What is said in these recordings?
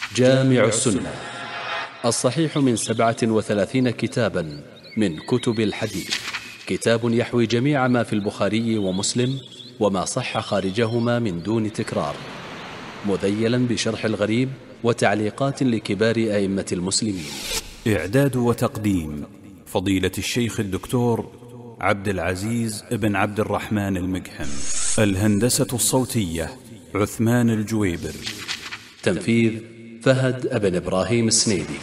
جامع السنة الصحيح من 37 كتابا من كتب الحديث، كتاب يحوي جميع ما في البخاري ومسلم وما صح خارجهما من دون تكرار، مذيلا بشرح الغريب وتعليقات لكبار أئمة المسلمين. إعداد وتقديم فضيلة الشيخ الدكتور عبد العزيز بن عبد الرحمن المقحم. الهندسة الصوتية عثمان الجويبر. تنفيذ فهد بن إبراهيم السنيدي.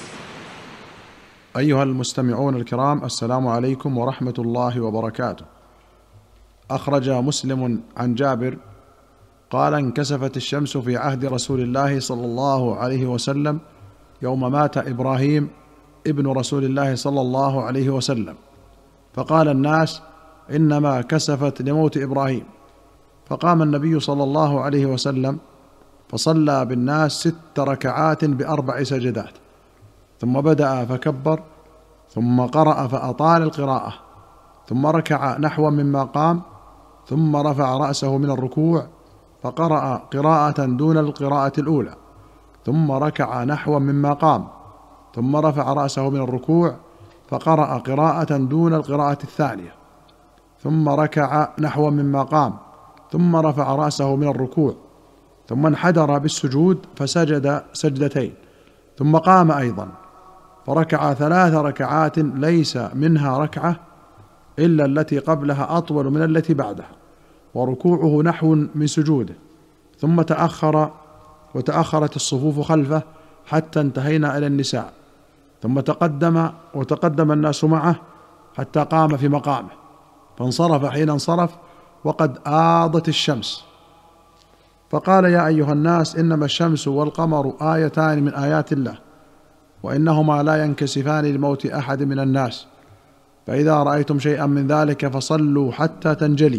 أيها المستمعون الكرام، السلام عليكم ورحمة الله وبركاته. أخرج مسلم عن جابر قال: انكسفت الشمس في عهد رسول الله صلى الله عليه وسلم يوم مات إبراهيم ابن رسول الله صلى الله عليه وسلم، فقال الناس: إنما كسفت لموت إبراهيم. فقام النبي صلى الله عليه وسلم فصلى بالناس 6 ركعات ب4 سجدات، ثم بدأ فكبر، ثم قرأ فأطال القراءة، ثم ركع نحوا مما قام، ثم رفع رأسه من الركوع فقرأ قراءة دون القراءة الأولى، ثم ركع نحوا مما قام، ثم رفع رأسه من الركوع فقرأ قراءة دون القراءة الثانية، ثم ركع نحوا مما قام، ثم رفع رأسه من الركوع، ثم انحدر بالسجود فسجد سجدتين، ثم قام أيضا فركع 3 ركعات ليس منها ركعة إلا التي قبلها أطول من التي بعدها، وركوعه نحو من سجوده، ثم تأخر وتأخرت الصفوف خلفه حتى انتهينا إلى النساء، ثم تقدم الناس معه حتى قام في مقامه، فانصرف حين انصرف وقد آضت الشمس، فقال: يا أيها الناس، إنما الشمس والقمر آيتان من آيات الله، وإنهما لا ينكسفان لموت أحد من الناس، فإذا رأيتم شيئا من ذلك فصلوا حتى تنجلي.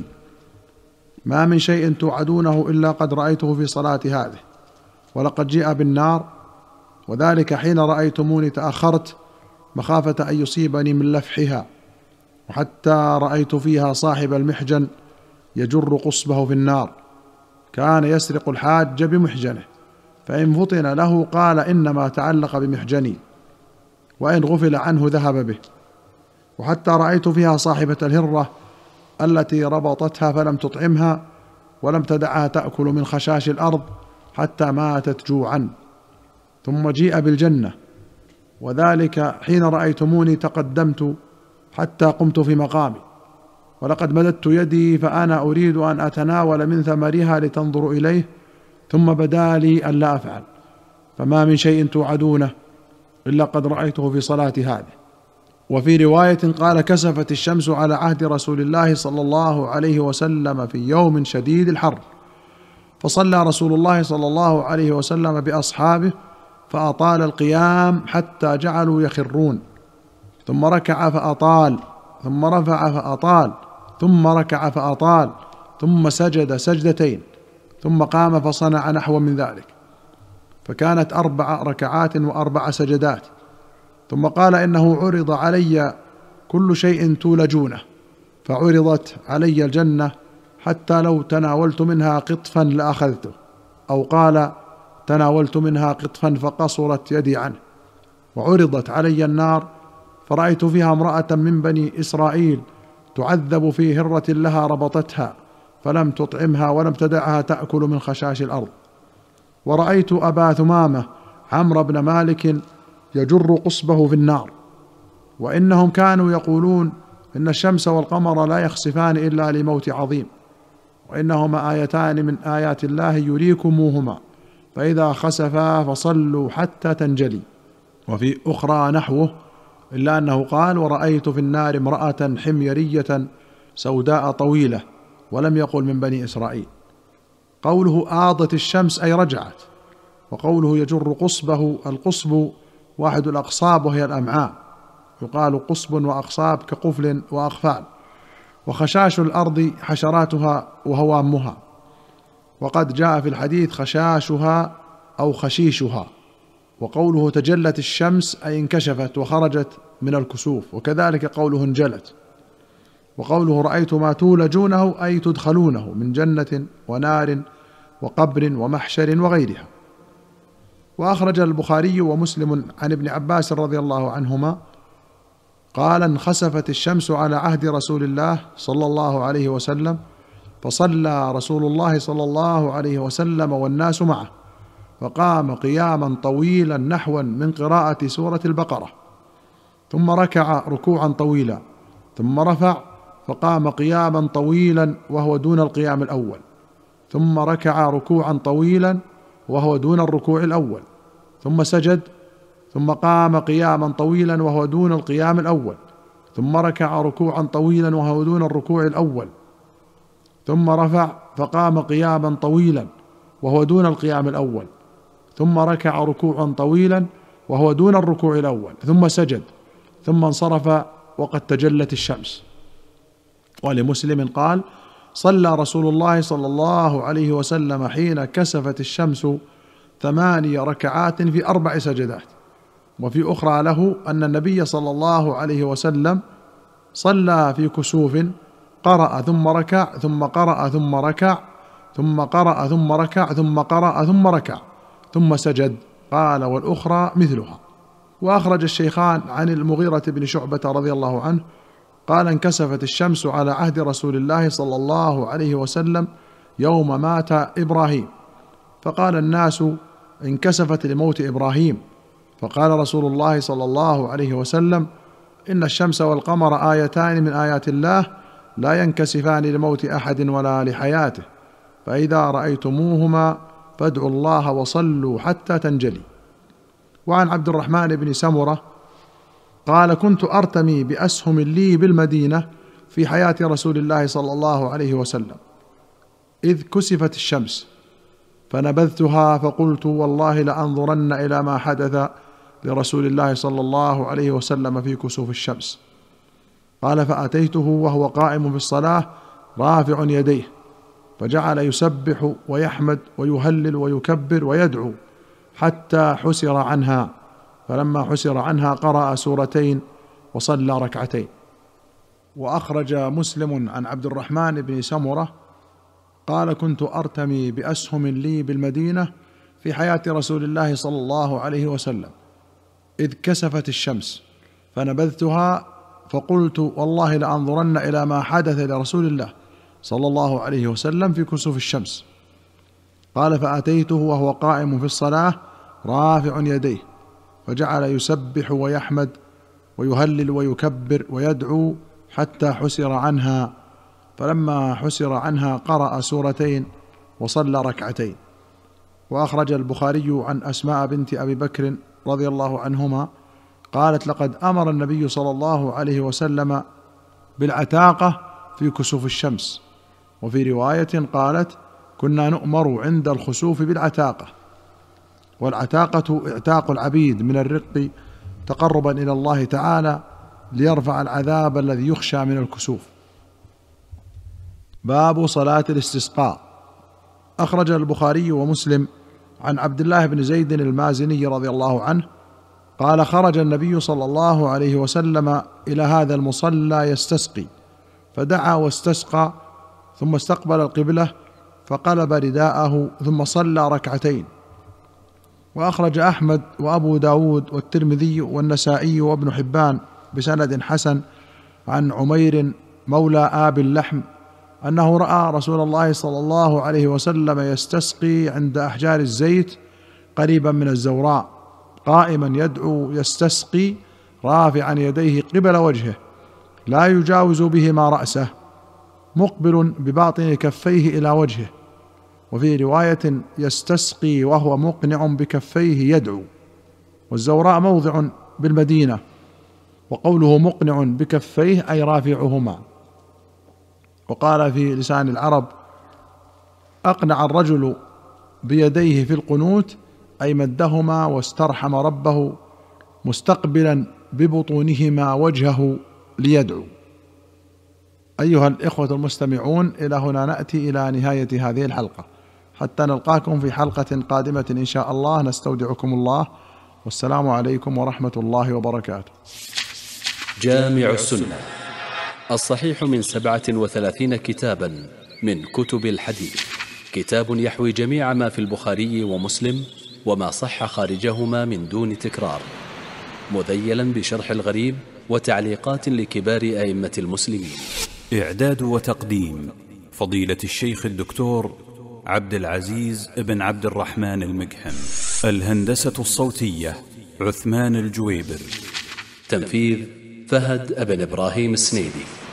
ما من شيء توعدونه إلا قد رأيته في صلاة هذه، ولقد جيء بالنار، وذلك حين رأيتموني تأخرت مخافة أن يصيبني من لفحها، وحتى رأيت فيها صاحب المحجن يجر قصبه في النار، كان يسرق الحاج بمحجنه، فإن فطن له قال: إنما تعلق بمحجني، وإن غفل عنه ذهب به. وحتى رأيت فيها صاحبة الهرة التي ربطتها فلم تطعمها ولم تدعها تأكل من خشاش الأرض حتى ماتت جوعا. ثم جيء بالجنة، وذلك حين رأيتموني تقدمت حتى قمت في مقامي، ولقد مددت يدي فأنا أريد أن أتناول من ثمرها لتنظروا إليه، ثم بدا لي أن لا أفعل، فما من شيء توعدونه إلا قد رأيته في صلاة هذه. وفي رواية قال: كسفت الشمس على عهد رسول الله صلى الله عليه وسلم في يوم شديد الحر، فصلى رسول الله صلى الله عليه وسلم بأصحابه فأطال القيام حتى جعلوا يخرون، ثم ركع فأطال، ثم رفع فأطال، ثم ركع فأطال، ثم سجد سجدتين، ثم قام فصنع نحو من ذلك، فكانت 4 ركعات و4 سجدات. ثم قال: إنه عرض علي كل شيء تولجونه، فعرضت علي الجنة حتى لو تناولت منها قطفا لأخذته، أو قال: تناولت منها قطفا فقصرت يدي عنه. وعرضت علي النار فرأيت فيها امرأة من بني إسرائيل تعذب في هرة لها ربطتها فلم تطعمها ولم تدعها تأكل من خشاش الأرض. ورأيت أبا ثمامة عمرو بن مالك يجر قصبه في النار. وإنهم كانوا يقولون إن الشمس والقمر لا يخسفان إلا لموت عظيم، وإنهما آيتان من آيات الله يريكموهما، فإذا خسفا فصلوا حتى تنجلي. وفي أخرى نحوه، إلا أنه قال: ورأيت في النار امرأة حميرية سوداء طويلة، ولم يقل من بني إسرائيل. قوله آضت الشمس أي رجعت، وقوله يجر قصبه، القصب واحد الأقصاب وهي الأمعاء، يقال قصب وأقصاب كقفل وأقفال، وخشاش الأرض حشراتها وهوامها، وقد جاء في الحديث خشاشها أو خشيشها. وقوله تجلت الشمس أي انكشفت وخرجت من الكسوف، وكذلك قوله انجلت. وقوله رأيت ما تولجونه أي تدخلونه من جنة ونار وقبر ومحشر وغيرها. وأخرج البخاري ومسلم عن ابن عباس رضي الله عنهما قال: انخسفت الشمس على عهد رسول الله صلى الله عليه وسلم، فصلى رسول الله صلى الله عليه وسلم والناس معه، فقام قياما طويلا نحوا من قراءة سورة البقرة، ثم ركع ركوعا طويلا، ثم رفع فقام قياما طويلا وهو دون القيام الأول، ثم ركع ركوعا طويلا وهو دون الركوع الأول، ثم سجد، ثم قام قياما طويلا وهو دون القيام الأول، ثم ركع ركوعا طويلا وهو دون الركوع الأول، ثم رفع فقام قياما طويلا وهو دون القيام الأول، ثم ركع ركوعا طويلا وهو دون الركوع الأول، ثم سجد، ثم انصرف وقد تجلت الشمس. ولمسلم قال: صلى رسول الله صلى الله عليه وسلم حين كسفت الشمس 8 ركعات في 4 سجدات. وفي أخرى له أن النبي صلى الله عليه وسلم صلى في كسوف قرأ ثم ركع ثم قرأ ثم ركع ثم قرأ ثم ركع ثم قرأ ثم ركع ثم سجد. قال: والأخرى مثلها. وأخرج الشيخان عن المغيرة بن شعبة رضي الله عنه قال: انكسفت الشمس على عهد رسول الله صلى الله عليه وسلم يوم مات إبراهيم، فقال الناس: انكسفت لموت إبراهيم. فقال رسول الله صلى الله عليه وسلم: إن الشمس والقمر آيتان من آيات الله لا ينكسفان لموت أحد ولا لحياته، فإذا رأيتموهما فادعوا الله وصلوا حتى تنجلي. وعن عبد الرحمن بن سمرة قال: كنت أرتمي بأسهم لي بالمدينة في حياة رسول الله صلى الله عليه وسلم، إذ كسفت الشمس، فنبذتها فقلت: والله لأنظرن إلى ما حدث لرسول الله صلى الله عليه وسلم في كسوف الشمس. قال: فأتيته وهو قائم في الصلاة رافع يديه، فجعل يسبح ويحمد ويهلل ويكبر ويدعو حتى حسر عنها، فلما حسر عنها قرأ سورتين وصلى ركعتين. وأخرج مسلم عن عبد الرحمن بن سمرة قال: كنت أرتمي بأسهم لي بالمدينة في حياة رسول الله صلى الله عليه وسلم، إذ كسفت الشمس، فنبذتها فقلت: والله لأنظرن إلى ما حدث لرسول الله صلى الله عليه وسلم في كسوف الشمس. قال: فأتيته وهو قائم في الصلاة رافع يديه، فجعل يسبح ويحمد ويهلل ويكبر ويدعو حتى حسر عنها، فلما حسر عنها قرأ سورتين وصلى ركعتين. وأخرج البخاري عن أسماء بنت أبي بكر رضي الله عنهما قالت: لقد أمر النبي صلى الله عليه وسلم بالعتاقة في كسوف الشمس. وفي رواية قالت: كنا نؤمر عند الخسوف بالعتاقة. والعتاقة اعتاق العبيد من الرق تقربا إلى الله تعالى ليرفع العذاب الذي يخشى من الكسوف. باب صلاة الاستسقاء. أخرج البخاري ومسلم عن عبد الله بن زيد المازني رضي الله عنه قال: خرج النبي صلى الله عليه وسلم إلى هذا المصلى يستسقي، فدعا واستسقى، ثم استقبل القبلة فقلب رداءه ثم صلى ركعتين. وأخرج أحمد وأبو داود والترمذي والنسائي وابن حبان بسند حسن عن عمير مولى آب اللحم أنه رأى رسول الله صلى الله عليه وسلم يستسقي عند أحجار الزيت قريبا من الزوراء، قائما يدعو يستسقي رافعا يديه قبل وجهه لا يجاوز بهما رأسه، مقبل بباطن كفيه إلى وجهه. وفي رواية: يستسقي وهو مقنع بكفيه يدعو. والزوراء موضع بالمدينة، وقوله مقنع بكفيه أي رافعهما. وقال في لسان العرب: أقنع الرجل بيديه في القنوت، أي مدهما واسترحم ربه مستقبلا ببطونهما وجهه ليدعو. أيها الإخوة المستمعون، إلى هنا نأتي إلى نهاية هذه الحلقة، حتى نلقاكم في حلقة قادمة إن شاء الله. نستودعكم الله، والسلام عليكم ورحمة الله وبركاته. جامع السنة الصحيح من 37 كتابا من كتب الحديث، كتاب يحوي جميع ما في البخاري ومسلم وما صح خارجهما من دون تكرار، مذيلا بشرح الغريب وتعليقات لكبار أئمة المسلمين. إعداد وتقديم فضيلة الشيخ الدكتور عبد العزيز بن عبد الرحمن المقحم. الهندسة الصوتية عثمان الجويبر. تنفيذ فهد بن إبراهيم السنيدي.